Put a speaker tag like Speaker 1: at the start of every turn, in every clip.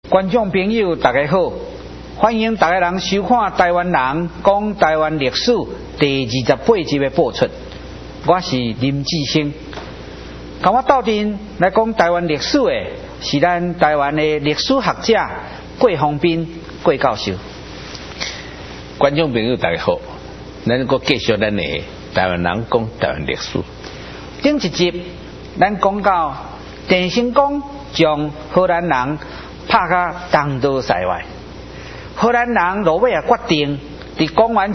Speaker 1: 观众朋友大家好，欢迎大家人收看台湾人讲台湾历史第28集的播出。我是林志升，跟我斗阵来讲台湾历史的是咱台湾的历史学者郭宏斌郭教授。
Speaker 2: 观众朋友大家好，咱搁继续咱的台湾人讲台湾历史。
Speaker 1: 顶一集咱讲到郑成功将荷兰人拍到东岛塞外，荷兰人落尾也决定在公元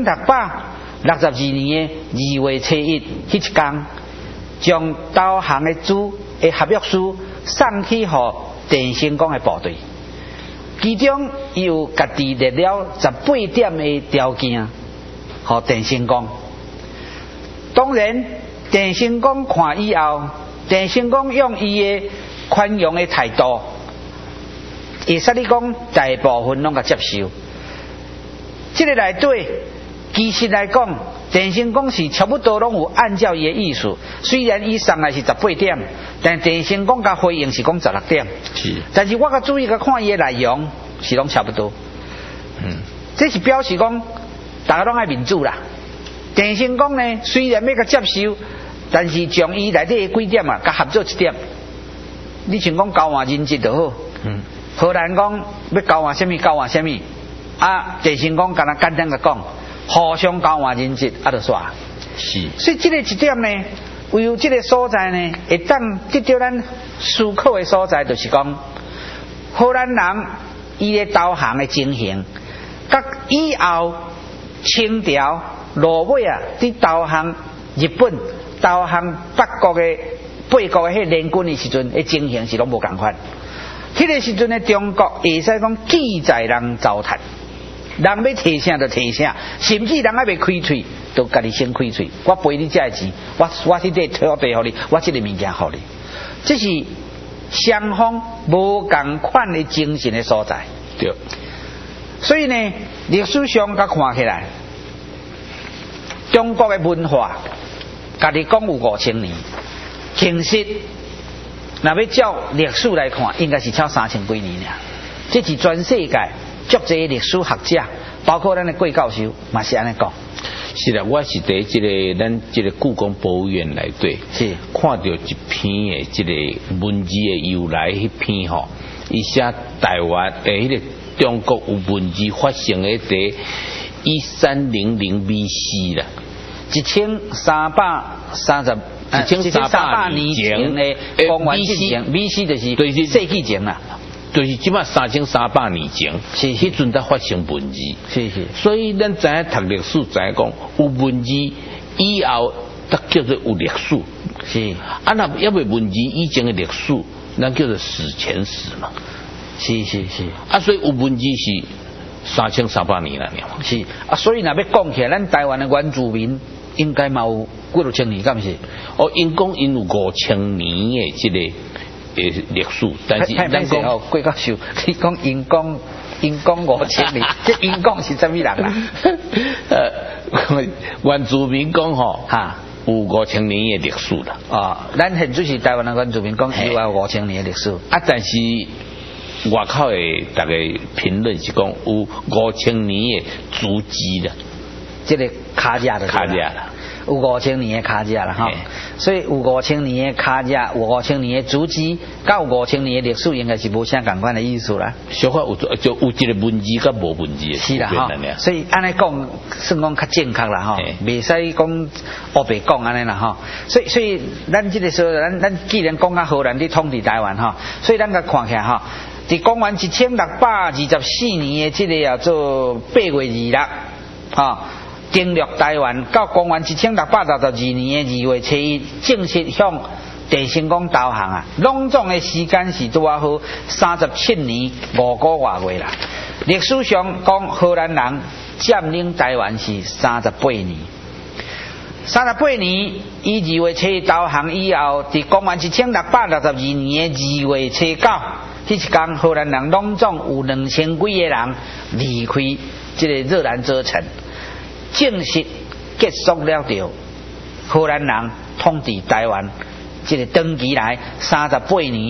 Speaker 1: 1662年的2月初1迄一天，将投降的主的合约书送去给郑成功的部队，其中伊有家己列了18点的条件，给郑成功。当然，郑成功看以后，郑成功用伊的宽容的态度，会使你讲大部分拢甲接受。这个内底其实来讲，郑成功是差不多拢有按照伊的意思。虽然伊送来是18点，但郑成功甲回应是讲16点。
Speaker 2: 是。
Speaker 1: 但是我甲注意甲看伊的内容是拢差不多。这是表示讲大家拢爱民主啦。郑成功呢，虽然要甲接受，但是将伊内底的几点啊，甲合作一点。你像讲交换人质就好。荷兰讲要交换什么交换什么，郑成功敢若简单甲讲，互相交换人质就煞。
Speaker 2: 是。
Speaker 1: 所以这个一点呢，唯有这个所在呢，会当得到咱思考的所在，就是讲荷兰人伊的投降的情形，甲以后清朝落尾伫投降日本、投降八国的迄联军的时阵的情形是拢无共款。迄个时阵的中国会使讲记载人糟蹋，人要提啥就提啥，甚至人还未开喙，就家己先开喙。我赔你这个钱，我这块土地给你，我这个物件给你，这是双方无共款的精神的所在。
Speaker 2: 对。
Speaker 1: 所以呢，历史上甲看起来，中国的文化，家己讲有5000年，其实若要照历史来看，应该是超3000几年了。这是全世界足侪历史学者，包括咱的郭教授，嘛是安尼讲。
Speaker 2: 是啦，我是伫这个咱这个故宫博物院内底，
Speaker 1: 是看
Speaker 2: 到一篇的这个文字的由来，迄篇吼，伊写台湾迄个中国有文字发生的伫1300 BC 啦，1300
Speaker 1: 年前的公元之前 ，BC 就是世纪前啦，
Speaker 2: 就是即马3300年前，是迄阵才发生文字，
Speaker 1: 是。
Speaker 2: 所以咱知影读历史，知影讲有文字以后，才叫做有历史。
Speaker 1: 是。
Speaker 2: 若要未文字以前的历史，咱叫做史前史嘛。
Speaker 1: 是。
Speaker 2: 所以有文字是3300年了，
Speaker 1: 是。所以若要讲起来，咱台湾的原住民应该嘛有几多千年，敢不是？
Speaker 2: 因讲因有5000年的这个历史，但是咱讲
Speaker 1: 郭教授，你讲因讲5000年，这因讲是什么人啊？
Speaker 2: 原住民讲吼，有5000年的历史啦。
Speaker 1: 咱现在是台湾的原住民讲有5000年的历史。
Speaker 2: 但是外口的大家评论是讲有5000年的足迹啦。
Speaker 1: 这个卡架的
Speaker 2: 啦，
Speaker 1: 有5000年的卡架啦哈，所以有5000年的卡架，有5000年的足迹，甲有5000年的历史，应该是无啥共款的意思啦。
Speaker 2: 小可有就有一个文字甲无文字的
Speaker 1: 是啦哈，所以安尼讲算讲较正确啦哈，袂使讲黑白讲安尼啦哈。所以咱这个时候，咱既然讲到荷兰伫统治台湾哈，所以咱甲看起来哈，伫公元1624年的这个叫做8月26哈。经略台湾到公元1662年的2月初1，正式向郑成功投降啊！拢总的时间是拄好37年5个月啦。历史上讲荷兰人占领台湾是38年。38年，伊2月初1投降以后，伫公元1662年的2月初9，迄一天荷兰人拢总有2000几个人离开这个热兰遮城。正式结束了着荷兰人统治台湾这个长期来38年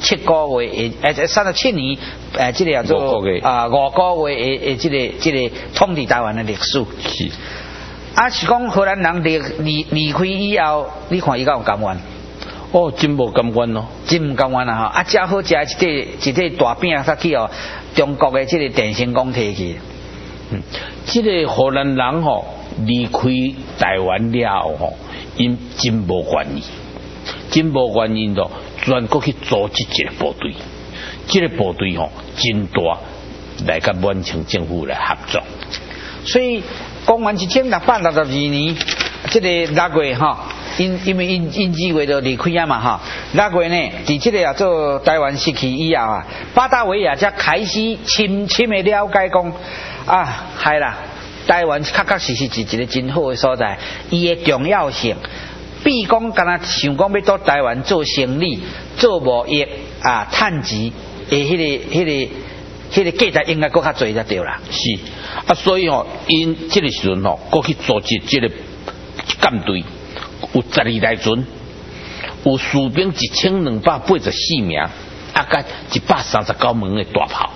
Speaker 1: 37个月37年这个叫做5个月的这个统治台湾的历史。
Speaker 2: 是。
Speaker 1: 是讲荷兰人离开以后，你看伊敢有甘愿？
Speaker 2: 哦，真无甘愿咯，
Speaker 1: 真唔甘愿啊！吼，真好食一块大饼，他去哦中国的这个电信公摕去。
Speaker 2: 这个荷兰人吼离开台湾了后吼，因真无愿意，真无愿意咯，全国去组织一个部队，这个部队吼真大，来甲满清政府来合作。
Speaker 1: 所以公元1662年，这个6月吼。因为因2月就离开啊嘛哈，6月呢，伫这个叫做台湾失去以后啊，巴达维亚才开始深深的了解讲系啦，台湾确确实实是一个真好的所在，伊的重要性，比讲敢若想讲要到台湾做生意、做贸易趁钱的迄个价值应该搁较侪才对啦。
Speaker 2: 是所以吼，因这个时阵吼，搁去组织这个舰队。有12台船，有士兵1284名，甲139门的大炮，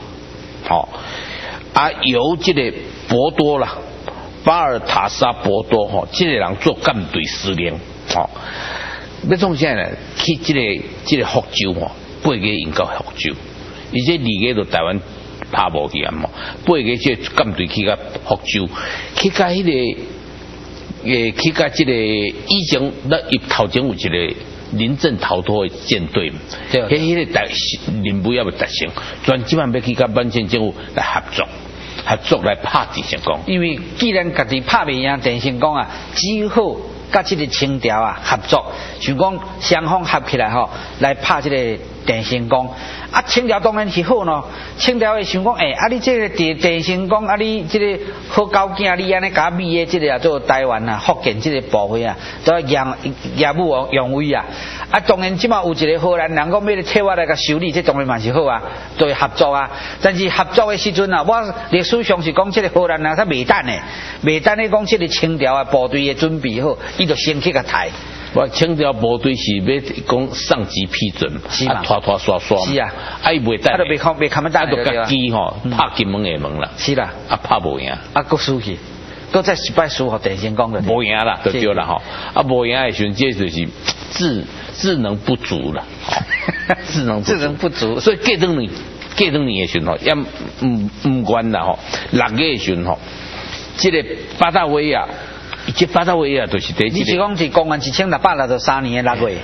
Speaker 2: 由这个博多啦，巴尔塔沙博多这个人做舰队司令，要创啥呢？去这个福州8月引到福州，而且2月就台湾拍无去啊嘛，8月这舰队去到福州，去到迄个。去甲这个以前头前有一个临阵逃脱的舰队，迄个任务也未达成，专即晚要去甲满清政府来合作来拍电信公。
Speaker 1: 因为既然家己拍袂赢电信公只好甲这个清朝合作，想讲双方合起来来拍这个电信公。清朝当然是好咯，清朝会想讲，你这个电信公，你这个好高惊，你安尼甲美的这个做台湾福建这个部分都要业务用威当然即马有一个荷兰人讲要来替我来甲修理，这当然嘛是好都会合作但是合作的时阵我历史上是讲这个荷兰人他袂等的讲这个清朝的部队的准备好，伊就先去甲抬。
Speaker 2: 清朝部队是要讲上级批准，拖刷刷，
Speaker 1: 是啊，
Speaker 2: 伊袂等，
Speaker 1: 就袂看得等，
Speaker 2: 就家己拍金门的门啦，
Speaker 1: 是啦，
Speaker 2: 拍无赢，
Speaker 1: 搁输去，搁再失败输互电信公的，
Speaker 2: 无赢啦，就对啦无赢的时阵，这就是智能不足啦，智能不足，所以过两年的时阵也唔关啦6月的时阵这个巴达维亚。这巴达维亚就是第一个。你是
Speaker 1: 讲是公元1663年的6月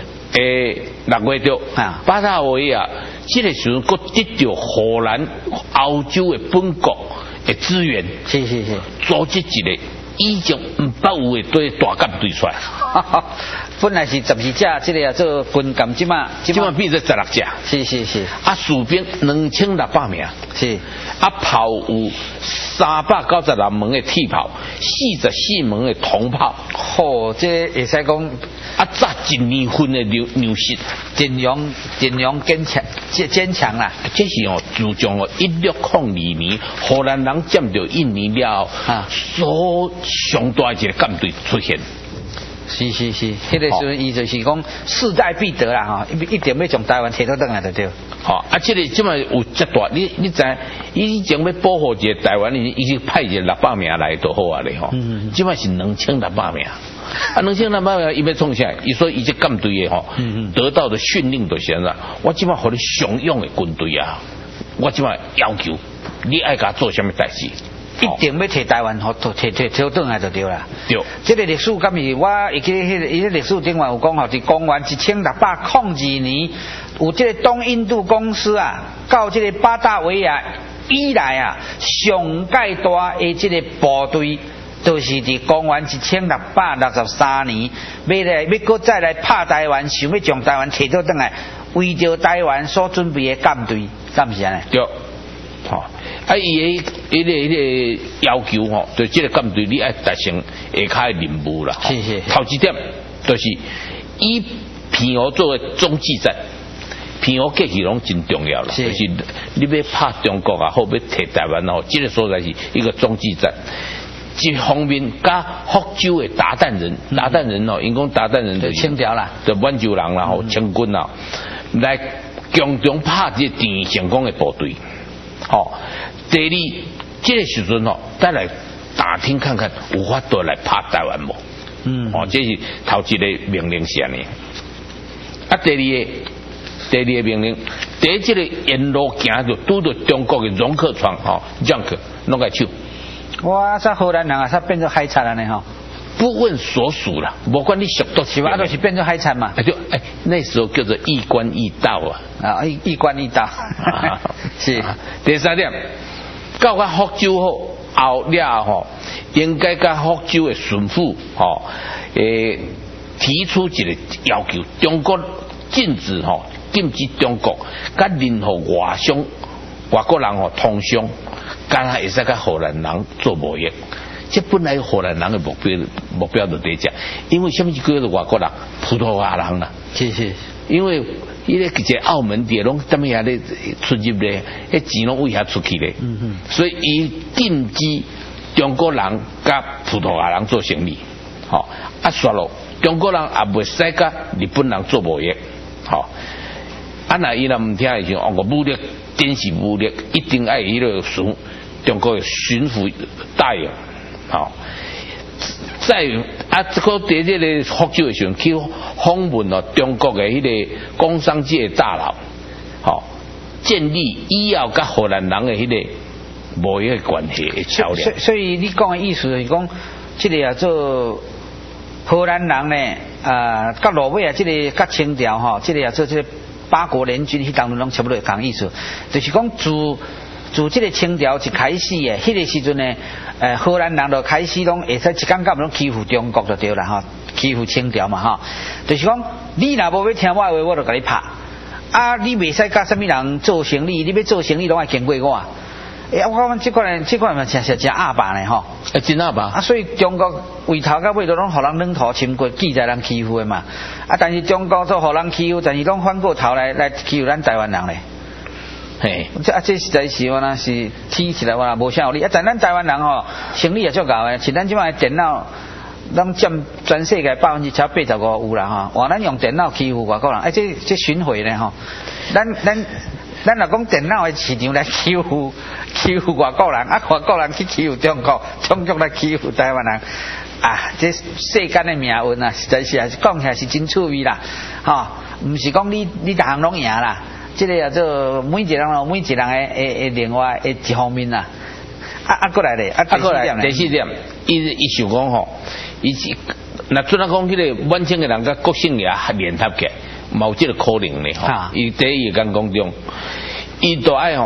Speaker 2: ？6月对。巴达维亚这个时阵，佫得到荷兰、欧洲的本国的资源，
Speaker 1: 是，
Speaker 2: 组织一个以前唔捌有的对大舰队出来。
Speaker 1: 本来是12只，这个做军舰，即马
Speaker 2: 变成16只。
Speaker 1: 是。
Speaker 2: 士兵2600名。
Speaker 1: 是。
Speaker 2: 炮有396门的铁炮，44门的铜炮。
Speaker 1: 这会使讲
Speaker 2: 炸1年份的牛舌，
Speaker 1: 阵容坚强啦。
Speaker 2: 这是自从1602年荷兰人占到印尼了后，所上大一个舰队出现。
Speaker 1: 是，迄个时阵伊就是讲势在必得啦一定要从台湾摕到转来就对。
Speaker 2: 这个即摆有这大，你知，以前要保护一个台湾人，伊就派一个600名来就好咧即摆是2600名，2600名伊要创啥？伊说伊这舰队的得到的训练就是啥？我即摆互你上勇的军队我即摆要求你爱甲做啥物代志。
Speaker 1: 一定要摕台湾摕转来就对啦。
Speaker 2: 对，
Speaker 1: 这个历史敢是我会记迄个历史顶面有讲伫公元1602年，有这个东印度公司到这个巴达维亚以来上界大的这个部队，就是伫公元1663年，要搁再来拍台湾，想要将台湾摕到转来，为着台湾所准备的舰队，敢是安尼？
Speaker 2: 对。伊个要求对这个舰队你爱达成下骹的任务啦。
Speaker 1: 是。
Speaker 2: 头一点就是以平湖作为中继站，平湖过去拢真重要啦。就是你要拍中国好，要摕台湾这个所在是一个中继站。一方面加福州的鞑靼人，因讲鞑靼人就是
Speaker 1: 清朝啦，
Speaker 2: 就满洲人啦清军啦，来强中拍这郑成功的部队。第二，这个时阵再来打听看看有法度来拍台湾无？这是头一个命令是安尼。第二个命令，第一这个沿路行就拄到中国的容客船让客弄个手。
Speaker 1: 哇，这荷兰人啊，他变成海贼了呢
Speaker 2: 不问所属了，不管你速度
Speaker 1: 是吧？都是变成海贼嘛。
Speaker 2: 那时候叫做一关一道
Speaker 1: 一关一道。是。
Speaker 2: 第三点，到个福州后了应该甲福州的巡抚提出一个要求，中国禁止中国甲任何外国人通商，敢会使甲荷兰人做贸易。这本来荷兰人的目标就对这，因为什么叫做外国人？葡萄牙人啦。
Speaker 1: 是。
Speaker 2: 因为伊个这澳门地拢怎么样咧出入咧，迄钱拢为遐出去咧。所以伊禁止中国人甲葡萄牙人做生意。说咯，中国人也袂使甲日本人做贸易。那伊若唔听的时候，我武力真是武力，一定爱迄个中国的巡抚答应。再这个第这个福州的时候去访问中国的迄个工商界大佬，建立以后甲荷兰人的迄个贸易关系的桥梁。所
Speaker 1: 以你讲的意思是讲，这个做荷兰人呢，甲落尾这个甲清朝这个做这个八国联军，迄当中拢差不多同意思，就是讲自这个清朝一开始的，迄个时阵呢，荷兰人就开始拢会使一竿竿拢欺负中国就对啦欺负清朝嘛就是讲你若无要听我的话，我就甲你拍。你袂使甲什么人做生意，你要做生意拢要经过我。我讲这款嘛真阿爸呢
Speaker 2: 真阿爸。
Speaker 1: 所以中国为头到尾都拢互人软土深掘，记载人欺负的嘛。但是中国做互人欺负，但是拢反过头来欺负咱台湾人咧。这实在是我那是提起来我无啥道理。但咱台湾人生意也足够的，像咱即摆电脑，咱占全世界85%有啦话咱用电脑欺负外国人，这巡回呢咱若讲电脑的市场来欺负外国人，外国人去欺负中国来欺负台湾人。这世间的命运实在是讲起来是真趣味啦，唔是讲你逐项拢赢啦。这个也做每一个人的另外的一方面啦。过来咧，过来
Speaker 2: 第四点，伊想讲伊是那虽然讲迄个满清的人甲国姓爷联合起来，冇这个可能咧伊第一讲中，伊都爱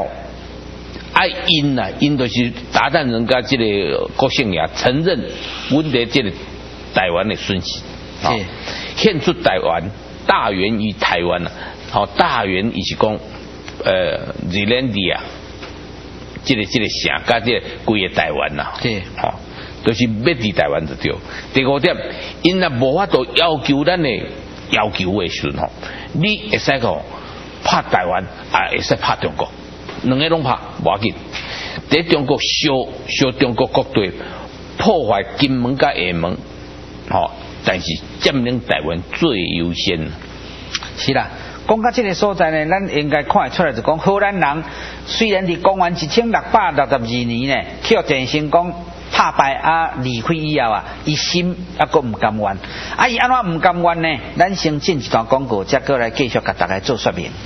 Speaker 2: 因就是打探人家这个国姓爷承认阮的这个台湾的孙子，献出台湾大源于台湾大源伊是讲日本地这个城甲这个规个台湾就是要伫台湾就对。第五点，因若无法度要求咱的要求的时阵你会使讲拍台湾，也会使拍中国，两个拢拍无要紧。在中国烧中国国队，破坏金门甲厦门，但是占领台湾最优先。
Speaker 1: 是啦。讲到这个所在呢，咱应该看得出来，就讲荷兰人虽然伫公元1662年呢，叫郑成功打败离开以后伊心还阁唔甘愿。伊安怎唔甘愿呢？咱先进一段广告，再过来继续甲大家做说明。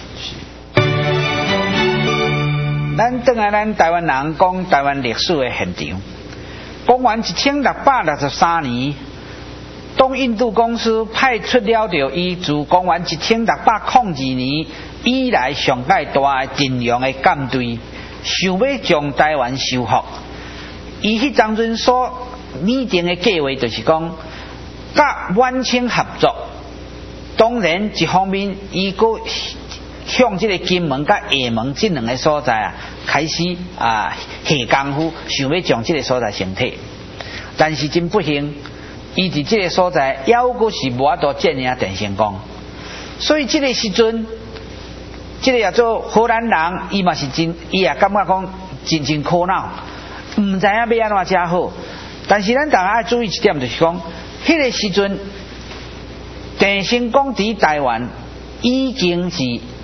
Speaker 1: 咱等下咱台湾人讲台湾历史的现场。公元1663年。东印度公司派出了伊自公元1602年以来上界大的阵容的舰队，想要将台湾收复。伊迄当阵所拟定的计划就是讲，甲满清合作。当然，一方面伊佫向这个金门甲厦门这两个所在开始下功夫，想要将这个所在成体。但是真不幸。伊伫这个所在，还阁是无法度占领郑成功，所以这个时阵，这个也做荷兰人，伊嘛是真，伊也感觉讲真苦恼，唔知影要安怎才好。但是咱大家要注意一点，就是讲，迄个时阵，郑成功伫台湾已经是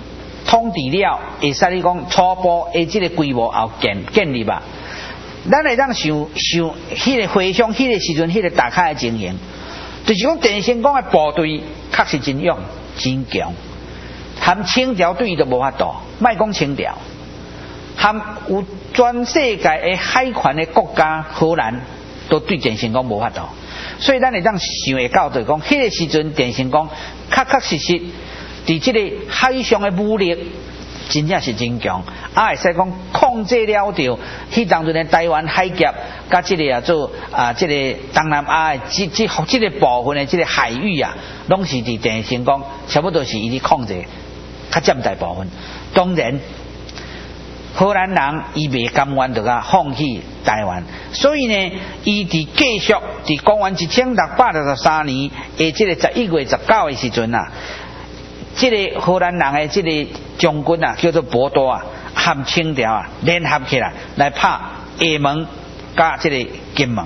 Speaker 1: 统治了，会使你讲初步的这个规模也建立吧。咱会当想，迄个回想迄个时阵，迄个大开的情形，就是讲郑成功的部队确实真勇真强，含清朝对伊都无法度，莫讲清朝，含有全世界的海权的国家荷兰都对郑成功无法度，所以咱会当想会到就是讲，迄个时阵郑成功确实伫这个海上的武力。真正是真强，会使讲控制了着迄当阵的台湾海峡，甲这个做这个东南亚的这个部分的这个海域啊，拢是伫郑成功差不多是伊咧控制，较占大部分。当然，荷兰人伊未甘愿就甲放弃台湾，所以呢，伊伫继续伫公元1663年的这个11月19的时阵啊。这个荷兰人的这个将军啊，叫做博多啊，和清朝啊联合起来拍厦门加这个金门。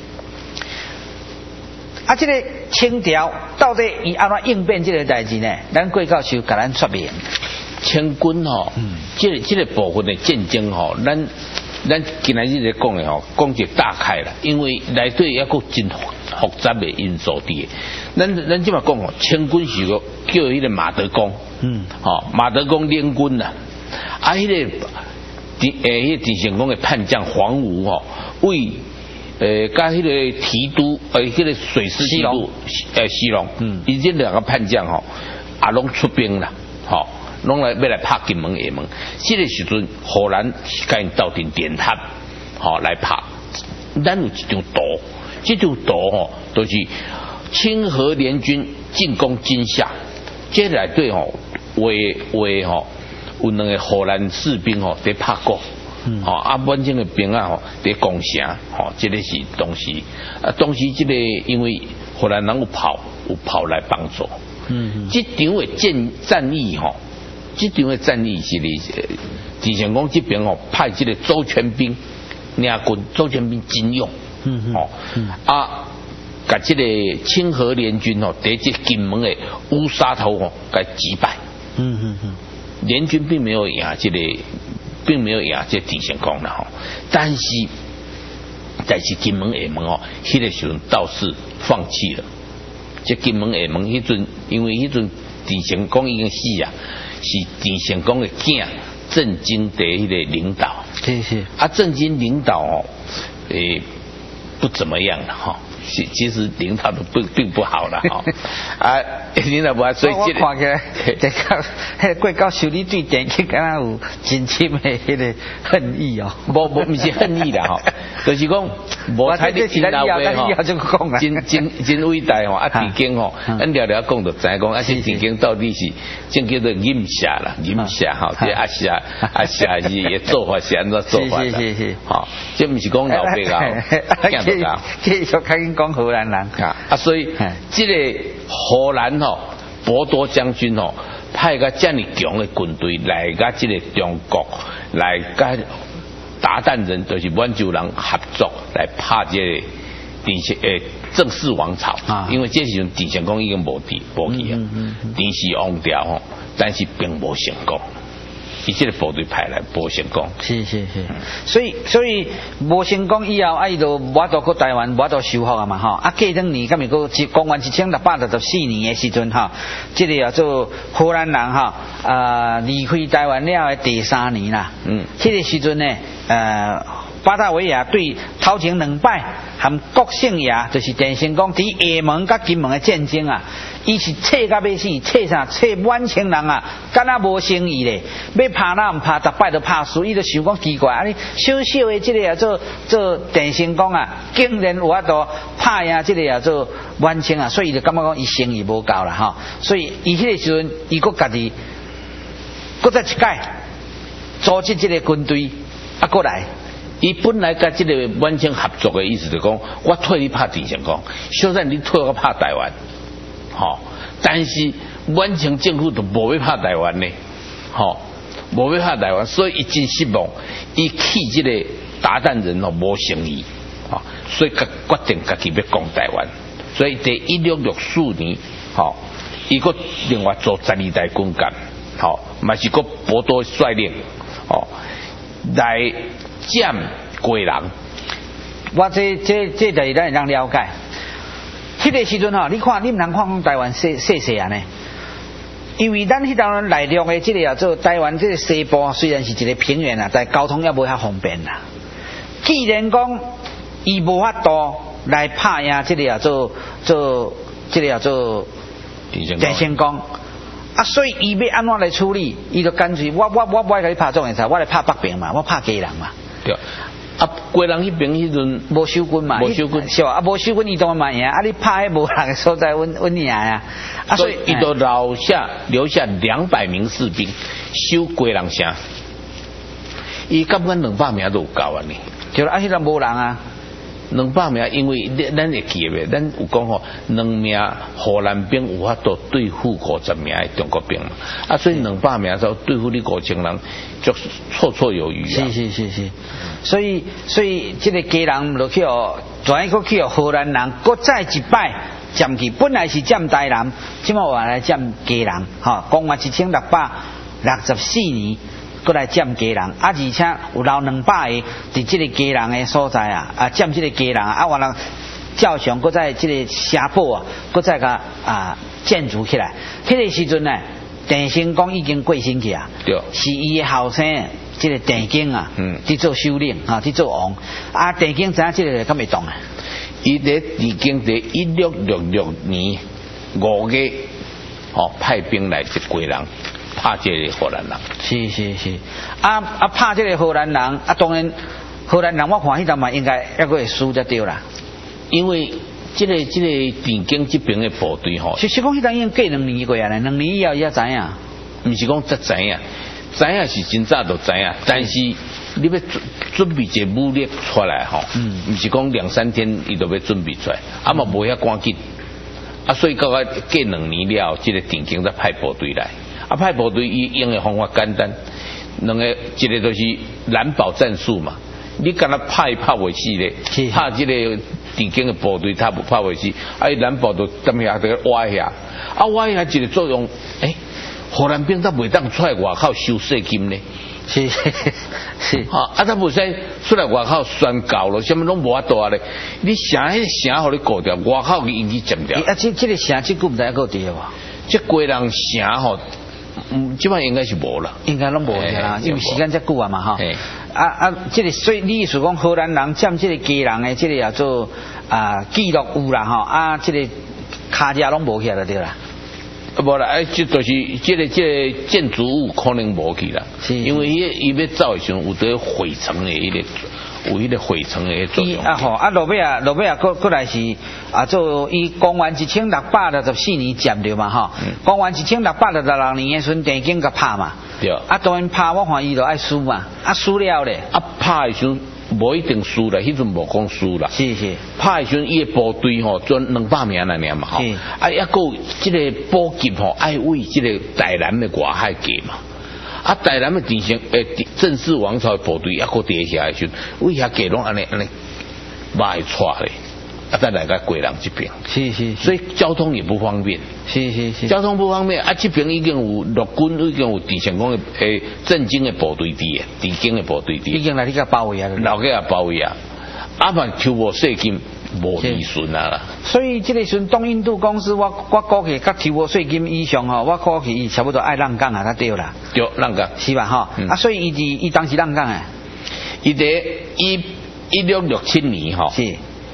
Speaker 1: 啊，这个清朝到底伊安怎应变这个代志呢？咱贵教授甲咱说明。
Speaker 2: 清军吼，这个部分的战争吼，咱今仔日咧讲的吼，讲一大概啦，因为内底还佫真复杂的因素伫。咱即马讲吼，清军是个叫迄个马德公，马德公联军啦，啊，迄个迄郑成功的叛将黄吴吼，为甲迄个提督迄个水师提督西龙，伊这两个叛将吼，也拢出兵啦，吼。拢要来拍金门厦门，这个时阵荷兰甲因斗阵电塔，来拍。咱有一张图，这张图吼，就是清荷联军进攻金厦，这内底吼为吼有两个荷兰士兵吼在拍鼓，满清的兵啊吼在攻城，这个是当时这个因为荷兰人有炮来帮助，这场的战役吼。这场的战役是郑成功这边派这个周全兵领军，周全兵真勇，把这个清荷联军在这金门的乌沙头给击败，联军并没有赢这郑成功啦，但是金门厦门迄个时阵倒是放弃了，这金门厦门迄阵，因为迄阵郑成功已经死啊。是郑成功的囝郑经的迄个领导，
Speaker 1: 是
Speaker 2: 郑经领导不怎么样了哈，其实领导的并不好了哈，领导不好，所以
Speaker 1: 我看起来，迄个贵教授你对电影敢若有真深的迄个恨意哦，
Speaker 2: 不是恨意啦哈，就是讲无睇你领导的吼，真伟大吼，郑经吼，咱聊聊讲就知讲，这郑经到底是正叫做阴下啦，阴下吼，这阿下是也做法是安怎做法啦，是，吼，这不是讲老白啊，
Speaker 1: 继续开始讲荷兰人
Speaker 2: 所以这个荷兰博多将军派个这么强的军队来甲这个中国来甲鞑靼人就是满洲人合作来拍这个郑氏王朝，因为这时阵郑成功已经无去啊，郑氏王朝但是并无成功。伊这个部队派来无成功，
Speaker 1: 是，所以无成功以后，伊就无法度去台湾，无法度收复啊嘛吼。过两年，咁咪个公元1664年的时阵哈，这个叫做荷兰人离开台湾了的第3年啦。这个时阵呢，巴达维亚对头前2摆含郭姓爷，就是郑成功伫厦门甲金门的战争啊。伊是切到要死，切啥？切满清人啊，敢若无生意咧。要拍哪唔拍，逐摆都拍输。伊就想讲奇怪，你小小的这个做郑成功啊，竟然有法度拍赢这个做满清啊，所以就感觉讲伊生意无够啦吼。所以伊迄个时阵，伊佫家己佫再一届组织这个军队过来。
Speaker 2: 伊本来甲这个满清合作的意思就讲，我替你拍郑成功，小赞你替我拍台湾。但是满清政府都无要拍台湾呢，无要拍台湾，所以伊真失望，伊气这个鞑靼人无诚意，所以决定家己要攻台湾，所以在1664年，伊个另外做12台军舰， 嘛是个博多率领哦来占贵人。
Speaker 1: 我这就是咱会当了解。迄个时阵吼，你看你唔通看台湾细啊呢？因为咱迄当内陆的这个叫做台湾这个西部，虽然是一个平原啊，但交通也无遐方便啦。既然讲伊无法度来拍赢这个叫做这个叫做电线杆，啊，所以伊要安怎来处理？伊就干脆我甲你拍总会赛，我来拍北平嘛，我拍基隆嘛。
Speaker 2: 对。啊，贵人迄边迄阵
Speaker 1: 无守军嘛，
Speaker 2: 无守军
Speaker 1: 是啊，无守军伊当然嘛赢，啊，你拍迄无人的所在，阮赢啊。啊，
Speaker 2: 所以伊都留下200名士兵守贵人城，伊根本200名都有够啊呢。
Speaker 1: 就啊，迄阵无人啊。
Speaker 2: 200名，因为咱会记诶，咱有讲吼，2名荷兰兵有法度对付50名的中国兵嘛，啊，所以200名就对付你5000人，就绰绰有余啊。
Speaker 1: 是，所以这个基隆落去哦，转一个去哦，荷兰人搁再一摆占去，本来是占台南，即摆话来占基隆，哈，公元1664年。过来占基隆，啊，而且有留200个伫这个基隆的所在啊，占这个基隆啊，完了照常搁在这个城堡啊，搁再甲建筑起来。迄个时阵呢，郑成功已经过身去啊，
Speaker 2: 对，
Speaker 1: 是伊的后生，这个郑经啊，去做首领啊，去做王。啊，郑经知影这个敢会动啊？
Speaker 2: 伊咧已经伫1666年5月，派兵来这贵人。拍这个荷兰人，
Speaker 1: 是，啊，拍这个荷兰人，啊，当然荷兰人我看迄阵嘛应该还会输才对啦，
Speaker 2: 因为这个电经这边的部队吼，
Speaker 1: 是讲迄阵已经过2年过啊咧，2年以后伊才知影，
Speaker 2: 毋是讲才知影是真早就知影，但是你要准备一个武力出来吼，毋是讲2-3天伊就要准备出来，啊嘛无遐赶紧，啊所以到过2年了，这个电经才派部队来。啊，派部队伊用的方法简单，一个就是蓝堡战术嘛。你敢若拍袂死咧，拍这个电经的部队，他不拍袂死，啊，蓝堡就踮遐在挖遐，啊，挖遐一个作用，荷兰兵他袂当出来外口收税金呢。
Speaker 1: 是，
Speaker 2: 他袂使出来外口宣告咯，什么拢无法度咧。你城迄城互你顾掉，外口给引起占掉。
Speaker 1: 这个城这久毋知还够伫无？
Speaker 2: 这贵人城吼。基本上应该是无啦，
Speaker 1: 应该拢无啦，因为时间遮久啊嘛哈。这个所以你意思讲荷兰人占这个基隆的这个叫做记录有啦哈，啊这个卡架拢无起来对啦。
Speaker 2: 无啦，这就是这个建筑物可能无去啦，因为伊要造的时候有得毁城的迄个。有迄个毁城的作用。
Speaker 1: 落尾啊，过来是做伊公元1664年占着嘛哈。公元1666年的时阵，郑经甲拍嘛。
Speaker 2: 对。
Speaker 1: 当然拍，我看伊就爱输嘛，输了咧。
Speaker 2: 拍的时候无一定输啦，迄阵无讲输啦。
Speaker 1: 是。
Speaker 2: 拍的时候，伊的部队吼，就200名那尔嘛吼。是。还有这个补给吼，爱为这个台南的外海过嘛。台南的郑氏王朝的部队还搁伫遐的时候，为遐过拢安尼歹带咧，再来个贵人这边。是，所以交通也不方便。是，交通不方便，这边已经有陆军，已经有郑成功的郑经的部队伫，电经的部队伫，
Speaker 1: 已经来你个包围啊，
Speaker 2: 老个包围啊，嘛抽无税金。无利顺啊啦，
Speaker 1: 所以这个时东印度公司，我估计甲抽无税金以上吼，我估计伊差不多爱浪港啊，他对啦，
Speaker 2: 对浪港
Speaker 1: 是吧哈？所以伊当时浪港诶，
Speaker 2: 伊伫1667年吼，
Speaker 1: 是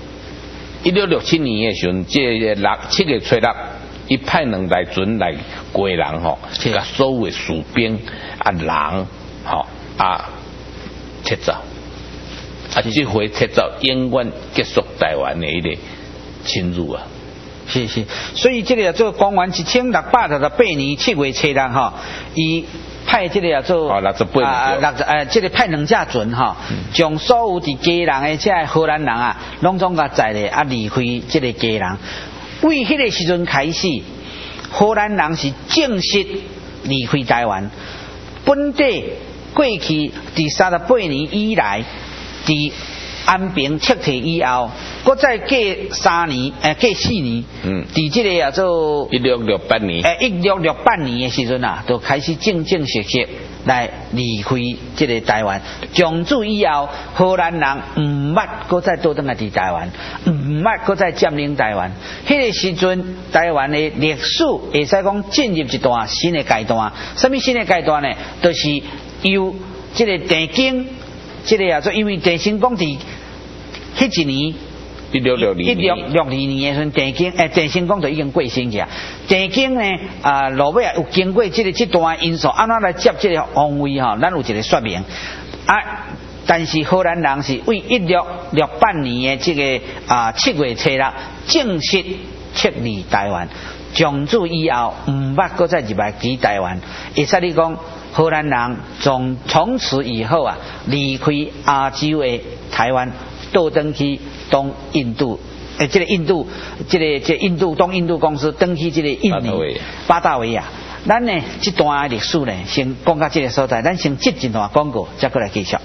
Speaker 2: 1667年诶时阵，这7月初6，伊派2台船来贵人吼，甲所有诶士兵人吼撤走。这回撤走，永远结束台湾的一个侵入啊！
Speaker 1: 是，所以这个叫做公元1668年7月初6哈，伊派这个叫做这个派2架船哈，将所有伫基隆的这荷兰人拢总甲载咧离开这个基隆。为迄个时阵开始，荷兰人是正式离开台湾，本地过去伫38年以来。伫安平撤退以后， 搁再隔3年，隔4年，伫这个做
Speaker 2: 1668年
Speaker 1: ，1668年的时阵啊，就开始正正式式来离开这个台湾。从此以后，荷兰人唔捌搁再倒转来伫台湾，唔捌搁再占领台湾。迄个时阵，台湾的历史会使讲进入一段新的阶段。什么新的阶段呢？就是由这个郑经，这个做因为郑成功伫迄一年。1662年的时候，郑成功就已经过身去啊。郑经呢，落尾有经过这段因素，安怎来接这个皇位哈？咱有一个说明啊。但是荷兰人是为1668年的这个7月初6正式撤离台湾，从此以后唔捌搁再入来去台湾。会使你讲，荷兰人从此以后啊，离开亚洲的台湾，倒转去东印度，这个印度，这印度东印度公司登去这个印尼巴达维亚。咱呢这段历史呢，先讲到这个所在，咱先接一段广告，再过来继续。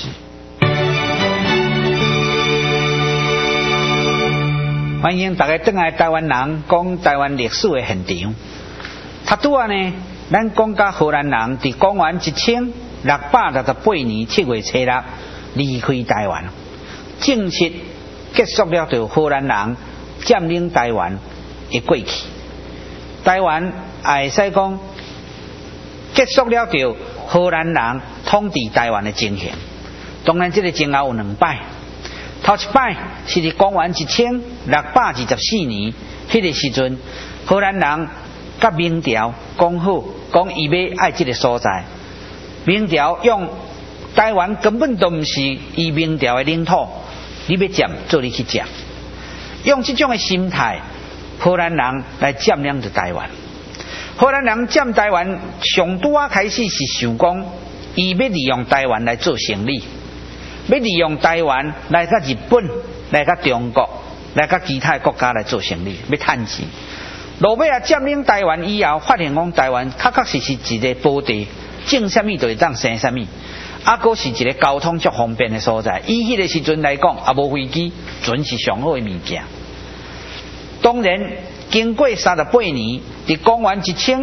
Speaker 1: 欢迎大家回来台湾人讲台湾历史的现场。他拄啊呢，咱讲到荷兰人伫公元1668年7月初6离开台湾，正式结束了对荷兰人占领台湾的过去。台湾会使讲结束了对荷兰人统治台湾的情形。当然，这个前后有2摆。头一摆是伫公元1624年，迄个时阵，荷兰人甲明朝讲好，讲伊要爱这个所在。明朝用台湾根本都唔是伊明朝的领土。你要占，做你去占，用这种的心态，荷兰人来占领着台湾。荷兰人占台湾，上拄啊开始是想讲，伊要利用台湾来做生意，要利用台湾来甲日本、来甲中国、来甲其他国家来做生意，要趁钱。落尾啊占领台湾以后，发现讲台湾确实是一个宝地，种什么就会当生什么。啊，阁是一个交通足方便的所在。以迄个时阵来讲，也无飞机，船是上好的物件。当然，经过38年，伫公元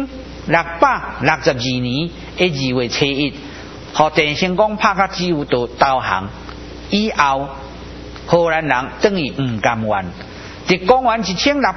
Speaker 1: 1662年的2月初1，互郑成功拍甲自由岛投降以后，荷兰人等于唔甘愿。伫公元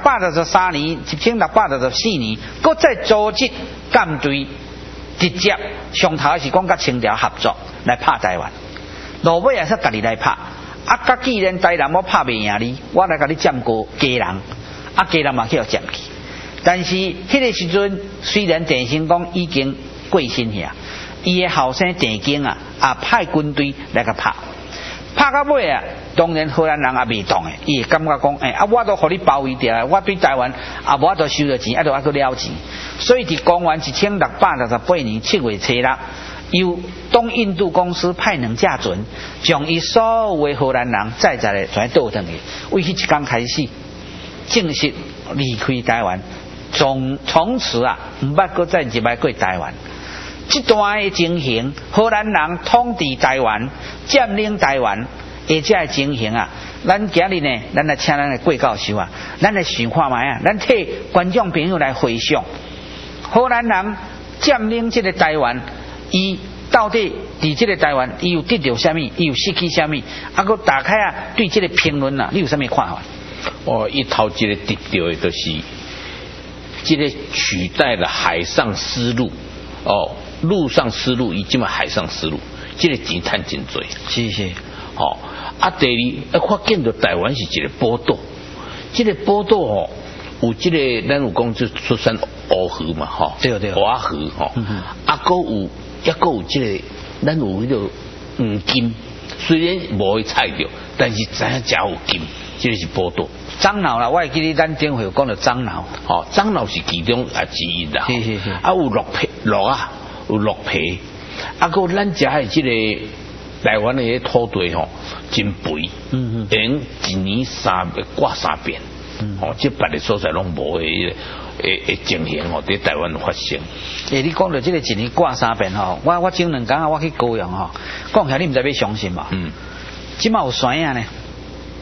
Speaker 1: 1663年、1664年，阁再组织舰队，直接上头是讲甲清朝合作。来拍台湾，落尾也是家己来拍。啊，甲既然台南我拍袂赢你，我来甲你占过家人，啊，家人嘛去互占去。但是迄个时阵，虽然郑成功已经过身去啊，伊的后生郑经啊，也派军队来甲拍。拍到尾啊，当然荷兰人也袂动诶，伊会感觉讲，我都互你包围掉，我对台湾也无法度收到钱，还要了钱。所以伫公元1668年7月初6。由东印度公司派2架船，将伊所有的荷兰人再来全倒转去。为迄一天开始，正式离开台湾，从此啊，唔捌搁再入来过台湾。这段的情形，荷兰人统治台湾、占领台湾，而且的情形啊，咱今日呢，咱来请咱的郭教授啊，咱来想看卖啊，咱替观众朋友来回想，荷兰人占领这个台湾。伊到底伫这个台湾，伊有得到什么？伊有失去什么？啊，佮打开啊，对这个评论啊，你有什么看法？
Speaker 2: 伊头一个得到的就是这个取代了海上丝路，陆上丝路，伊即嘛海上丝路，这个钱赚真多。
Speaker 1: 是。
Speaker 2: 啊，第二，发现到台湾是一个宝岛，这个宝岛有这个咱有讲就出产乌河嘛，
Speaker 1: 对，
Speaker 2: 华河啊，佮有。也阁有这个，咱有迄个黄金，虽然无去采着，但是知影真有金，这个是宝岛。
Speaker 1: 樟脑啦，我会记得咱顶回有讲到樟脑，
Speaker 2: 樟脑是其中之一啦。
Speaker 1: 是。
Speaker 2: 啊，有鹿啊，有鹿皮，啊，佮咱食的这个台湾的土地真肥，连一年挂3遍，这别的所在拢无的。情形在台湾发生。
Speaker 1: 你讲到这个一年挂3遍我前2天我去高雄讲起来你唔知要相信嘛？即马有山啊呢，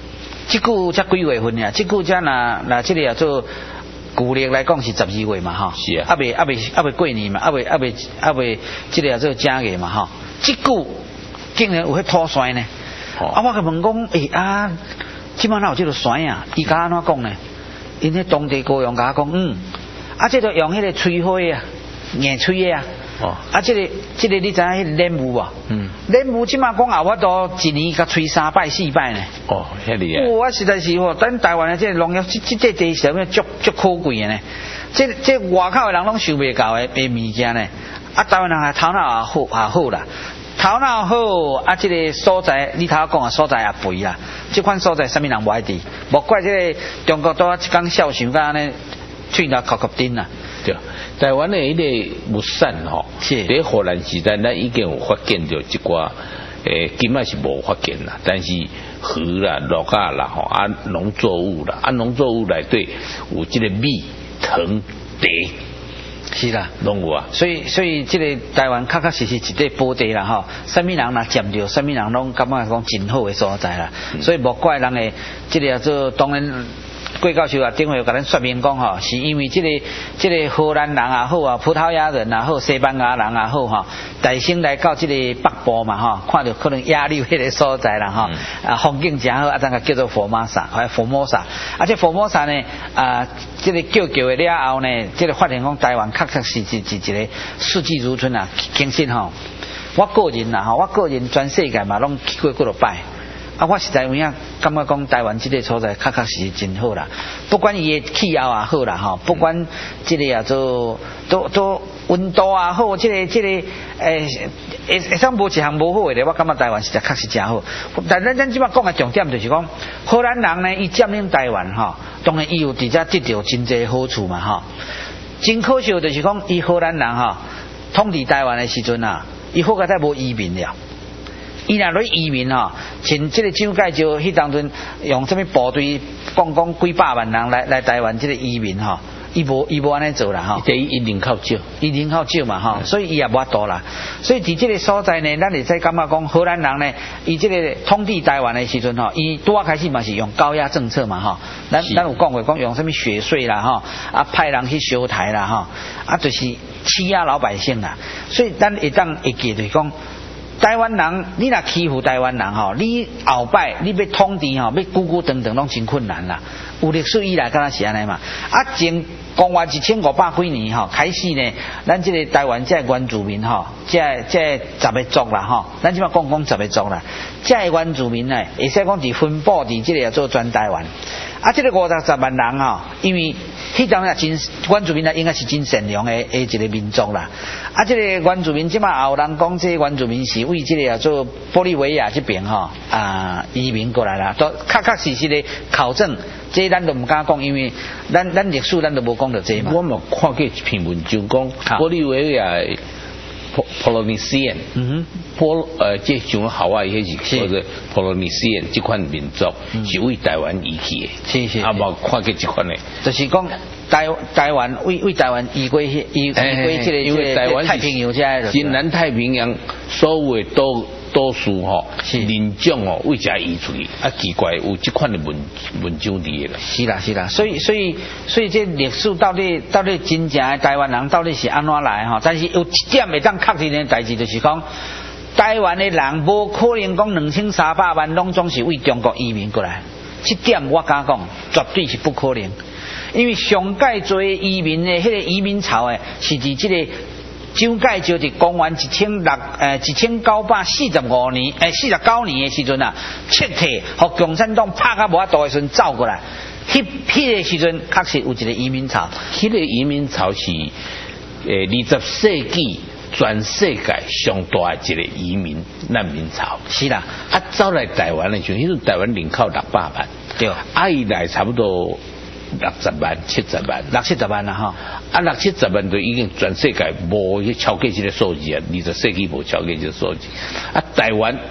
Speaker 1: 这句才几月份呀？这句才那这个做旧历来讲是12月嘛哈。
Speaker 2: 是啊。
Speaker 1: 还未过年嘛，还未这个做正月嘛哈。这句竟然有迄土山呢？啊，我甲问讲，即摆哪有这个山啊？伊甲安怎讲呢？因迄当地高阳甲我讲，这就用迄个吹花啊，硬吹的啊。这个你知影迄个莲雾无？莲雾即摆讲啊，我都一年甲吹3摆4摆呢。
Speaker 2: 遐厉害。
Speaker 1: 我实在是咱台湾的这个农业，这地上面足可贵的呢。这外口的人拢想袂到的物件呢。台湾人还头脑也好啦。头脑好这个所在，你头讲的所在也肥啦。这款所在，啥物人无爱伫？莫怪这个中国多一天孝想甲安尼，喙头壳壳顶啦。
Speaker 2: 对，台湾的迄个木产伫荷兰时代，咱已经有发现到一寡，今仔是无发现啦。但是河啦、鹿啊啦农作物啦，农作物内底有这个米、糖、茶。
Speaker 1: 是啦，
Speaker 2: 拢有啊，
Speaker 1: 所以这个台湾确实是一块宝地啦哈。什么人若占着，什么人拢感觉讲真好的所在啦。所以莫怪人的这个做当然。郭教授啊，顶回有甲咱说明讲吼，是因为这个荷兰人也好啊，葡萄牙人也好，西班牙人也好哈，大生来到这个北部嘛哈，看到可能亚洲迄个所在啦哈，风景真好，怎个叫做佛摩萨，佛摩萨，这佛摩萨呢这个叫的了后呢，这个发现讲台湾确实是一个四季如春啊，景色吼，我个人啦哈，我个人全世界嘛拢去过几落摆。我实在有影感觉讲台湾这个所在确是真好啦，不管伊的气候也好啦哈，不管这个也做都温度也好，这个会上无一项无好的，我感觉台湾实在确实真好。但咱即摆讲的重点就是讲，荷兰人呢，伊占领台湾哈，当然伊有伫遮得到真侪好处嘛哈。真可惜就是讲，伊荷兰人哈统治台湾的时阵啊，伊好个再无移民了。伊若咧移民吼，像这个蒋介石迄当阵用什么部队，讲几百万人来台湾这个移民吼，伊无安尼做啦吼。
Speaker 2: 伊人口少
Speaker 1: 嘛吼，所以伊也无法度啦。所以伫这个所在呢，咱会使感觉讲荷兰人呢，伊这个统治台湾的时阵吼，伊拄开始嘛是用高压政策嘛吼，咱有讲过讲用什么血税啦吼，派人去修台啦吼，就是欺压老百姓啦。所以咱会记就是讲。台湾人，你若欺负台湾人吼，你后摆你要统治吼，要久长拢真困难啦。有历史以来，敢若是安尼嘛。前公元1500几年吼，开始呢，咱这个台湾这原住民吼，这10个族啦吼，咱即摆讲10个族啦，这原住民呢，会使讲伫分布伫这个做全台湾。这个50万人吼，因为迄当真原住民啊，应该是真善良的一个民族啦。这个原住民即摆有人讲，这原住民是为这个做玻利维亚这边吼移民过来啦，都确实的考证，这咱都唔敢讲，因为咱历史咱都无讲到这嘛。
Speaker 2: 我嘛看过一篇文章讲，玻利维亚Polynesian， 这像夏威夷迄是叫做 Polynesian 这款民族是为台湾移去的，
Speaker 1: 是
Speaker 2: 无看过这款的，
Speaker 1: 就是讲台湾为台湾移归这个，
Speaker 2: 因为台湾
Speaker 1: 太平洋这
Speaker 2: 是南太平洋所有的多数人种为遮移出去，奇怪有这款的文章伫啦。
Speaker 1: 是啦，所以这历史到底真正的台湾人到底是安怎来哈？但是有一点会当确定的代志，就是讲台湾的人无可能讲2300万拢总是为中国移民过来，这点我敢讲绝对是不可能，因为上界多移民的迄个移民潮的是伫这个。蒋介石伫公元1945年49年的时阵啊，撤退，互共产党拍甲无法度的时阵走过来，迄个时阵确实有一个移民潮。
Speaker 2: 迄个移民潮是20世纪全世界上大的一个移民难民潮。
Speaker 1: 是啦，
Speaker 2: 走来台湾的时候，迄阵台湾人口600万，
Speaker 1: 对，
Speaker 2: 伊来差不多。60万、70万、
Speaker 1: 60-70万啦哈
Speaker 2: ，60-70万就已经全世界无去超过这个数字啊，20世纪无超过这个数字。台湾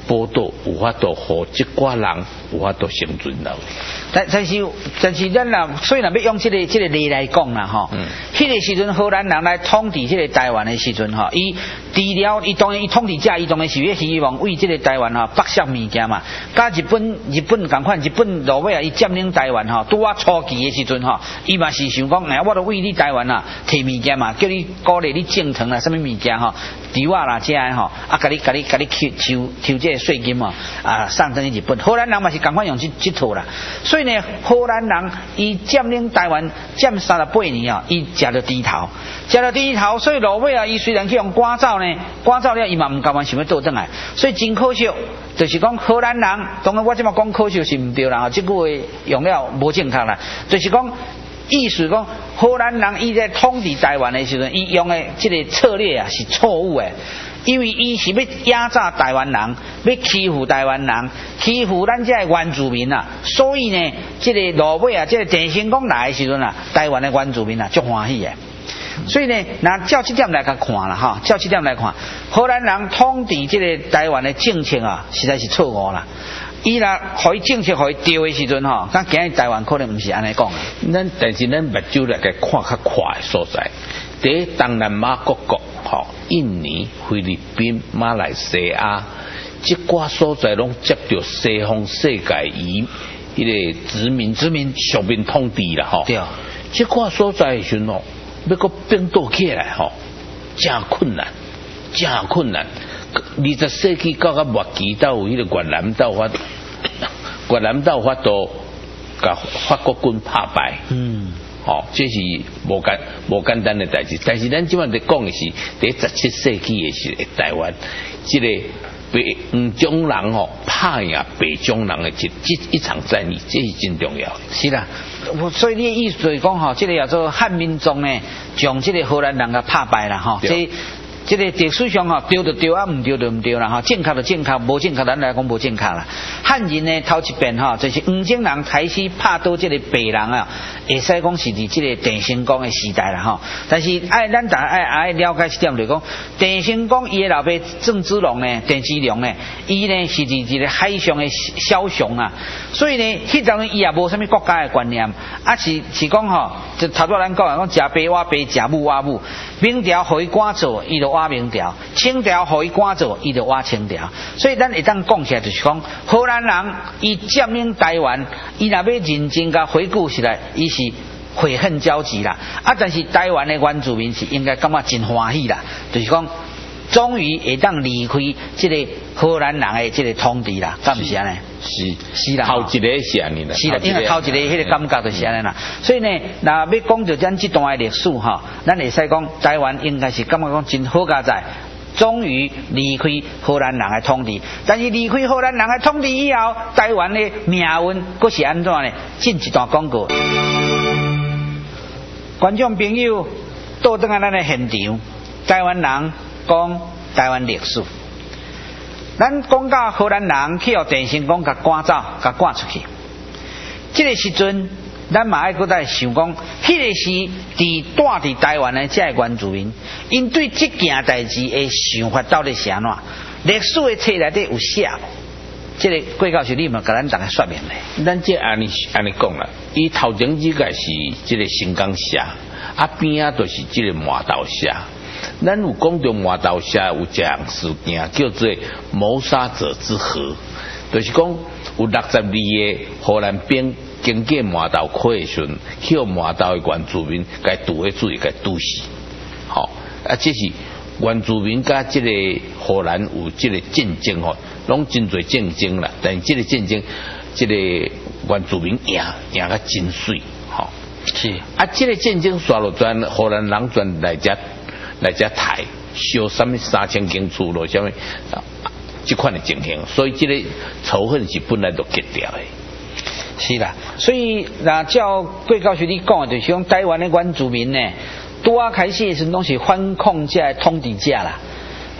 Speaker 2: 宝岛有法度，互这寡人有法度生存落。
Speaker 1: 但是咱啦，所以若要用这个例来讲啦，吼，迄个时阵荷兰人来统治这个台湾的时阵，吼，伊除了伊当然伊统治者，伊当然是要希望为这个台湾吼北上物件嘛。甲日本同款，日本落尾啊，伊占领台湾吼，拄啊初期的时阵吼，伊嘛是想讲，我都为你台湾啊摕物件嘛，叫你鼓励你种藤啦，什么物件吼，猪啊啦这样吼，啊，甲你抽这个税金嘛，啊，送等于日本。荷兰人嘛是同款用这套啦，所以呢，荷兰人伊占领台湾占38年啊，伊食着猪头，所以落尾啊，伊虽然去用赶走呢，赶走了伊嘛唔甘愿想要倒转来，所以真可惜，就是讲荷兰人，当然我这么讲可惜是唔对啦，这句话用了无正确啦，就是讲意思讲荷兰人伊在统治台湾的时阵，伊用的这个策略啊是错误的。因为伊是要压榨台湾人，要欺负台湾人，欺负咱这原住民啊，所以呢，这个落尾啊，这个郑成功来的时阵啊，台湾的原住民啊，足欢喜的。所以呢，那照这点来看啦，哈，照这点来看，荷兰人统治这个台湾的政策啊，实在是错误啦。伊若互伊政策互伊对的时阵吼，咱今日台湾可能唔是安尼讲的。
Speaker 2: 但是咱目睭来看较快的所在，第一东南亚各国。印尼、菲律宾、马来西亚，这寡所在拢接到西方世界以迄个殖民植民统治啦，吼。对啊，这寡所在时阵哦，要搁变倒起来吼，真困难。20世纪到末期，到有迄个越南到法度，甲法国军拍败。这是无简单的代志，但是咱即摆在讲的是在17世纪的是台湾，这个黄种人拍赢白种人的一场战役，这是真重要的。
Speaker 1: 是啦，所以你的意思就是讲这个叫做汉民众呢，将这个荷兰人给拍败了这个历史上对就对啊，唔对就唔对啦正确就正确，无正确咱来讲无正确啦。汉人呢头一遍就是黄种人开始拍倒这个白人啊，会使讲是伫这个郑成功的时代啦但是咱大家爱了解一点就是讲，郑成功伊的老爸郑芝龙呢，郑芝龙呢，伊呢是伫这个海上的枭雄啊，所以呢，迄阵伊也无啥物国家的观念，是讲就头拄咱讲食白挖白，食母挖母，明朝互伊赶走，伊就挖明朝，清朝互伊赶走，伊就挖清朝，所以咱会当讲起来就是讲，荷兰人伊占领台湾，伊若要认真甲回顾起来，伊是悔恨交集啦。但是台湾的原住民是应该感觉真欢喜啦，就是讲终于会当离开这个荷兰人的这个统治啦，敢不是安尼？是啦，
Speaker 2: 头一个是安尼啦，
Speaker 1: 是啦，因为头一个迄个感觉就是安尼啦。所以呢，若要讲到咱这段的历史咱会使讲台湾应该是感觉讲真好佳在。终于离开荷兰人的统治，但是离开荷兰人的统治以后，台湾的命运佫是安怎呢？进一段广告。观众朋友，倒转来咱的现场，台湾人讲台湾历史。咱讲到荷兰人去互郑成功甲赶走，甲赶出去。这个时阵，咱嘛爱搁再想讲，迄个是住伫台湾的这原住民，因对这件代志的想法到底是安怎？历史的册内底有写无？这个郭教授，你嘛甲咱大家说明咧。
Speaker 2: 咱这安尼讲啦，伊头前这个是这个新港社，边都是这个麻豆社。咱有讲到麻豆社有一样事件叫做谋杀者之河，就是讲有62个荷兰兵经过麻豆溪的时阵，去麻豆的原住民该堵的水该堵死。这是原住民甲这个荷兰有这个战争拢真侪战争啦，但是这个战争，这个原住民赢甲真水。
Speaker 1: 是
Speaker 2: 这个战争刷落转荷兰人转来遮台，烧什么3000间厝咯，什么这款的情形，所以这个仇恨是本来就结掉的。
Speaker 1: 是啦，所以那照郭教授你讲的，就是讲台湾的原住民呢，拄开始的时候拢是反抗这统治者啦。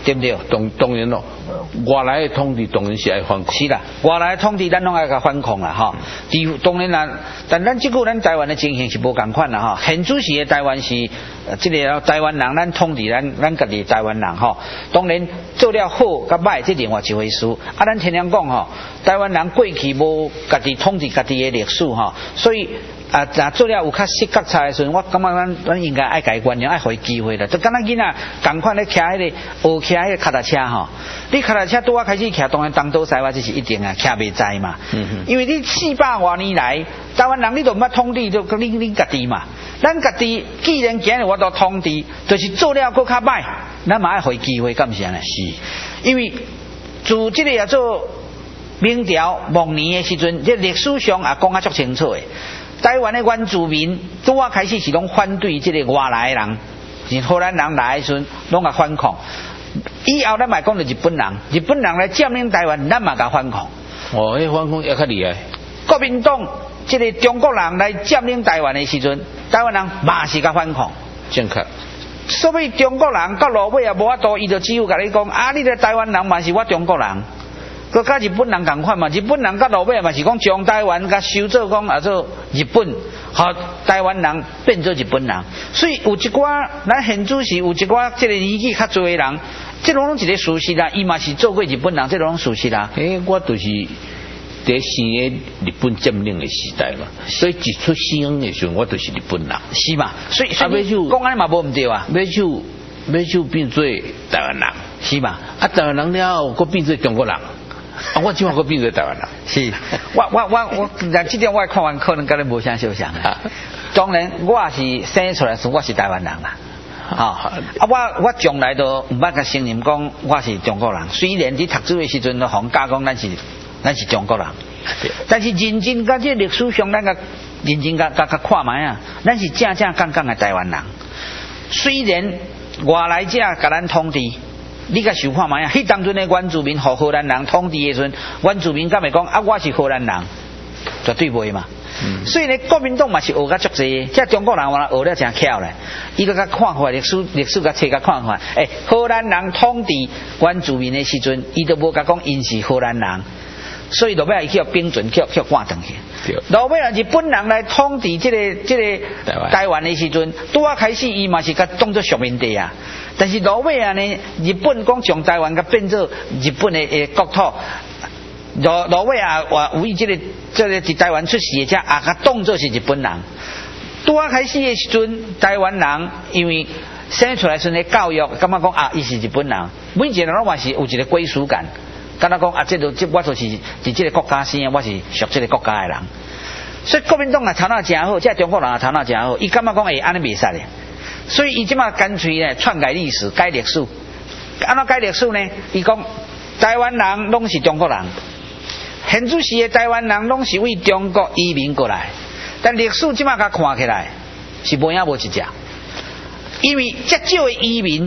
Speaker 1: 对不对？
Speaker 2: 当然咯，外来的统治当然是爱反抗。
Speaker 1: 是啦，外来的统治咱拢爱甲反抗啦，哈。当然啦，但咱即个咱台湾的情形是无共款啦，哈。现主时的台湾是这个台湾人，咱统治咱家己台湾人，哈。当然做了好甲歹，这另外一回事。啊，咱天天讲吼，台湾人过去无家己统治家己的历史，哈，所以。啊，做了有较失觉差的时阵，我感觉咱应该爱改观念，爱互伊机会啦。就敢若囡仔共款咧徛迄个学徛迄个脚踏车吼，你脚踏车拄啊开始徛，当然东倒西歪这是一定啊，徛袂在嘛。因为你400多年来，台湾人你都毋捌统治，就你家己嘛。咱家己既然今日我都统治，就是做了搁较歹，咱嘛爱互伊机会，敢毋是安尼？是，因为自这个也做明朝末年的时阵，这历史上也讲啊足清楚的。台湾的原住民拄啊开始是拢反对这个外来的人，是荷兰人来的时阵，拢甲反抗。以后咱嘛讲到日本人，日本人来占领台湾，咱嘛甲反抗。
Speaker 2: 哦，迄反抗也较厉害。
Speaker 1: 国民党这个中国人来占领台湾的时阵，台湾人嘛是甲反抗。
Speaker 2: 正确。
Speaker 1: 所以中国人到落尾也无法度，伊就只有甲你讲啊，你个台湾人嘛是我中国人。佮甲日本人同款嘛，日本人甲落尾嘛是讲将台湾甲收做讲啊做日本，和台湾人变做日本人。所以有一寡咱现主时有一寡这个年纪较侪的人，这拢一个事实啦，伊嘛是做过日本人，这拢事实啦。
Speaker 2: 我就是在生的日本占领的时代嘛，所以一出生的时候我就是日本人，
Speaker 1: 是嘛？所以讲安尼嘛无唔对啊。
Speaker 2: 要就变做台湾人，
Speaker 1: 是嘛？
Speaker 2: 啊，台湾人了后，佮变做中国人。啊，我今晚个变做台湾人，
Speaker 1: 是，我，但这点我看完可能跟你无相相像啊。当然，我是生出来时我是台湾人啦，啊，我从来都唔捌甲承认讲我是中国人。虽然伫读书的时阵都放假讲咱是中国人，但是认真甲这历史上咱个认真甲看卖啊，咱是正刚的台湾人。虽然外来者甲咱统治。你甲想看卖啊？迄当阵的原住民和荷兰人统治的时阵，原住民敢会讲啊？我是荷兰人，绝对袂嘛。所以呢，国民党嘛是学甲足济，即中国人话学了真巧咧。伊个甲看法历史甲册甲看法，荷兰人统治原住民的时阵，伊都无甲讲因是荷兰人，所以落尾去兵准去赶转去。落尾日本人来统治这个台湾的时阵，拄啊开始伊嘛是甲当作殖民地啊。但是落尾啊呢，日本讲将台湾甲变做日本的国土，落尾啊话有伊这个伫台湾出世的，啊甲当作是日本人。拄啊开始的时阵，台湾人因为生出来时的教育，感觉讲啊伊是日本人，每一个人拢嘛是有一个归属感，感觉讲啊我就是伫这个国家生，我是属这个国家的人。所以国民党啊头脑真好，即中国人啊头脑真好，伊感觉讲安尼袂使咧。所以伊即马干脆呢篡改历史、改历史，安怎改历史呢？伊讲台湾人拢是中国人，现主时的台湾人拢是为中国移民过来，但历史即马甲看起来是无影无一只，因为遮少的移民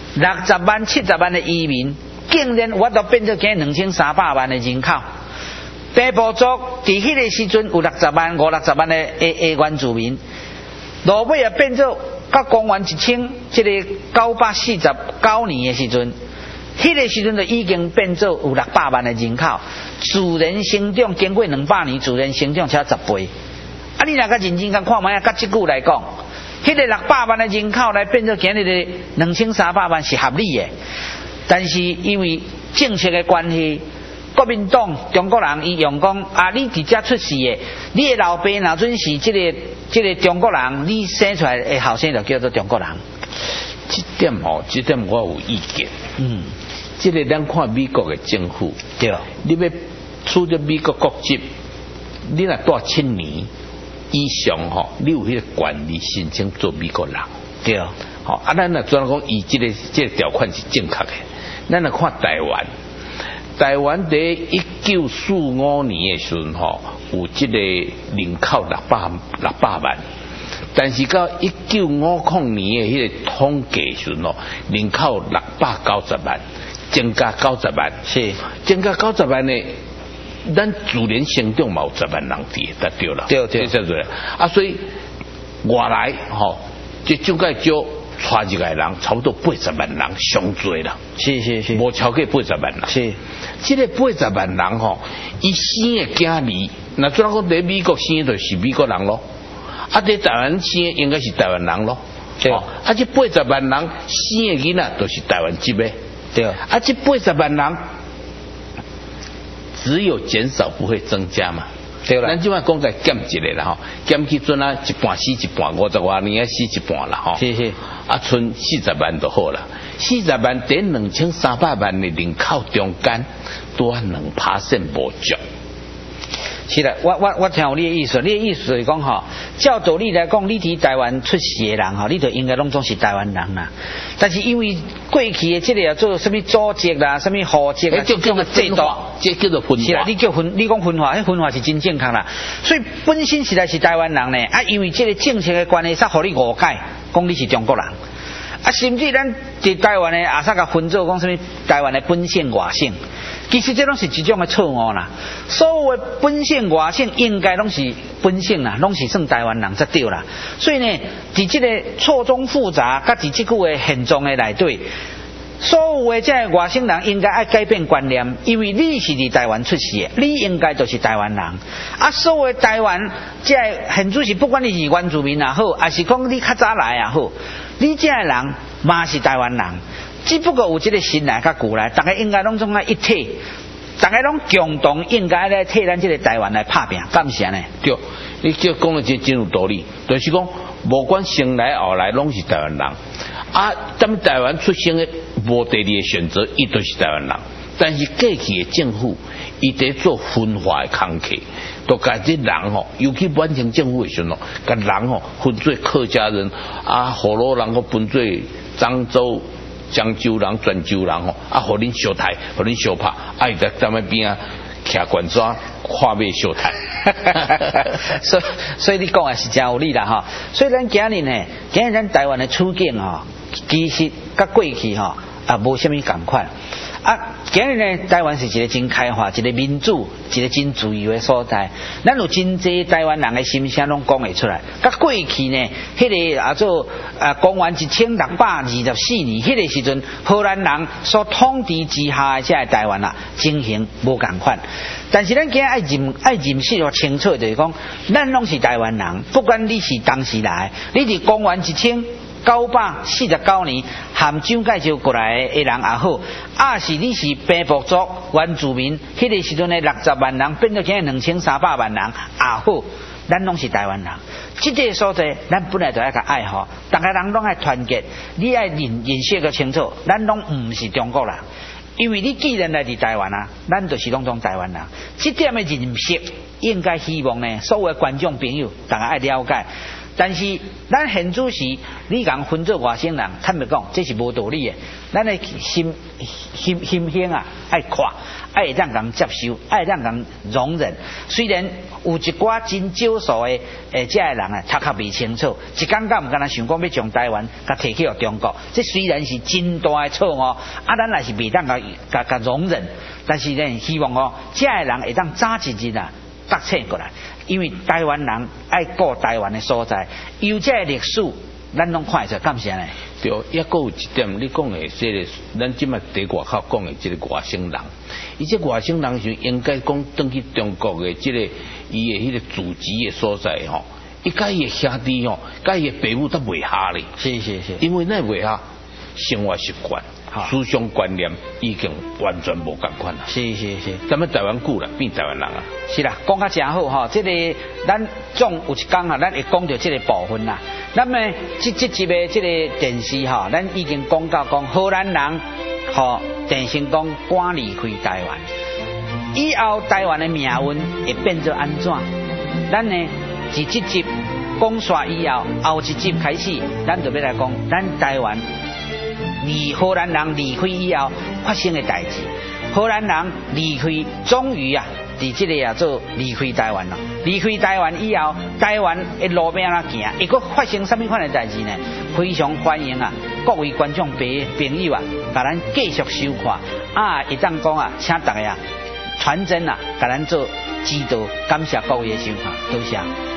Speaker 1: ，60万、70万的移民，竟然我都变做今2300万的人口。北部族伫迄个时阵有60万、50-60万的原住民，落尾也变做。到公元1000这个949年的时阵，迄个时阵就已经变做有600万的人口，自然生长经过200年，自然生长超10倍。啊，你若甲认真甲看卖啊，甲即句来讲，迄个600万的人口来变做今日的2300万是合理的，但是因为政策的关系。国民党中国人伊用讲啊，你伫遮出世的，你的老爸若准是这个中国人，你生出来的后生就叫做中国人。
Speaker 2: 这点我有意见。这个咱看美国的政府，
Speaker 1: 对，
Speaker 2: 你要取得美国国籍，你若住7年以上吼，你有迄个权利申請做美国人。
Speaker 1: 对，
Speaker 2: 好啊，咱若专讲伊这个条款是正确的。咱来看台湾。台湾在1945年的时候吼，有这个人口600万，但是到1950年的迄个统计时候，人口690万，增加90万，
Speaker 1: 是
Speaker 2: 增加90万呢。咱自然生长嘛有10万人伫，得对了，
Speaker 1: 对，
Speaker 2: 这啊，所以外来吼，这种介少带入来人差不多80万人上多啦。
Speaker 1: 是，
Speaker 2: 无超过80万人。
Speaker 1: 是，
Speaker 2: 这个80万人吼，伊生的囝儿，那怎讲在美国生就是美国人咯，啊，在台湾生应该是台湾人咯。
Speaker 1: 对，
Speaker 2: 啊，这80万人生的囡仔都是台湾籍的。
Speaker 1: 对，
Speaker 2: 啊，这80万人只有减少不会增加嘛。
Speaker 1: 对啦，
Speaker 2: 咱即摆讲在减一个啦吼，减去阵啊一半死一半，50多年啊死一半啦吼。
Speaker 1: 是，
Speaker 2: 啊，剩40万就好啦。40万在2300万的人口中间，多2%无足。
Speaker 1: 是啦，我听有你的意思，你的意思是讲吼，照道理来讲，你伫台湾出世的人吼，你就应该拢总是台湾人啦。但是因为过去的这个叫做什么组织啦、什么户籍啊，
Speaker 2: 这叫做制度，这叫做分化。
Speaker 1: 是啦，你讲分化，迄分化是真正确啦。所以本身实在是台湾人呢，啊，因为这个政策的关系，才互你误解，讲你是中国人。啊，甚至咱伫台湾的也煞甲分做讲什么台湾的本省外省，其实这拢是一种的错误啦。所有的本省外省应该拢是本省啦，拢是算台湾人才对啦。所以呢，伫这个错综复杂，甲伫这句的现状的内底，所有的这个外省人应该爱改变观念，因为你是伫台湾出世的，你应该就是台湾人。啊，所有的台湾这个现主是不管你是原住民也好，还是讲你较早来也好。你这个人嘛是台湾人，只不过有这个新来甲旧来，大家应该拢总爱一体，大家拢共同应该来替咱这个台湾来拍拼，感谢呢。
Speaker 2: 对，你这讲的真有道理，就是讲，无管生来后来拢是台湾人，啊，咱台湾出生的无第二个选择，伊都是台湾人。但是过去的政府，伊在做分化的工课，都把这人吼，尤其完成政府的时候，把人吼分做客家人啊，河洛人个分做漳州、漳州人、泉州人吼，啊，互恁相杀，互恁相拍，啊，伊在咱们边啊徛悬抓，看尾相杀。
Speaker 1: 所以你讲的是真有理啦哈。所以咱今日呢，咱台湾的处境吼，其实甲过去吼啊无虾米共款。啊，今日呢，台湾是一个真开化、一个民主、一个真自由的所在。咱有真济台湾人的心声拢讲会出来。甲过去呢，迄个做公元1624年，迄个时阵，荷兰人所统治之下的这个台湾啊，情形无共款。但是咱今日爱认识和清楚，就是讲，咱拢是台湾人，不管你是当时来，你是公元1949年含蒋介石过来的人也好，啊是你是平埔族原住民，迄个时阵的60万人变到今日2300万人也好，咱拢是台湾人。这个所在，咱本来就要甲爱好，大家人拢爱团结，你爱认识个清楚，咱拢唔是中国人。因为你既然来自台湾啊，咱就是拢种台湾人。这点的认识，应该希望呢，所有的观众朋友大家爱了解。但是咱现主时，你讲分做外省人，坦白讲，这是无道理的。咱的心胸啊，爱看，爱让人接受，爱让人容忍。虽然有一寡真少数的这个人啊，读较未清楚，一刚刚唔敢若想讲要将台湾甲摕去予中国，这虽然是真大的错误，啊，咱也是未当甲容忍。但是呢，希望这个人会当早一日啊，觉醒过来。因为台湾人爱顾台湾的所在，有这个历史，咱拢看会出，感谢呢。
Speaker 2: 对，也佫有一点，你讲的这个，咱即摆在外口讲的这个外省人，伊这外省人就应该讲登去中国的这个伊的迄个祖籍的所在吼，伊甲伊的兄弟吼，甲伊的父母都袂合咧。
Speaker 1: 是，
Speaker 2: 因为那袂合，生活习惯。思想观念已经完全无共款啦。是，咱们台湾久啦，变台湾人啊。
Speaker 1: 是啦，讲甲真好哈。这个咱总有一天啊，咱会讲到这个部分啦。那么这集的这个电视哈，咱已经讲到讲荷兰人和郑成功赶离开台湾，以后台湾的命运会变作安怎？咱呢自这集讲煞以后，后一集开始，咱就要来讲咱台湾。荷兰人离开以后发生的代志，荷兰人离开，终于啊，伫这个做离开台湾了。离开台湾以后，台湾的路边啊行，会佫发生什么款的代志呢？非常欢迎啊，各位观众朋友啊，甲咱继续收看啊，会当讲啊，请大家啊传真啊，甲咱做指导，感谢各位的收看，多谢。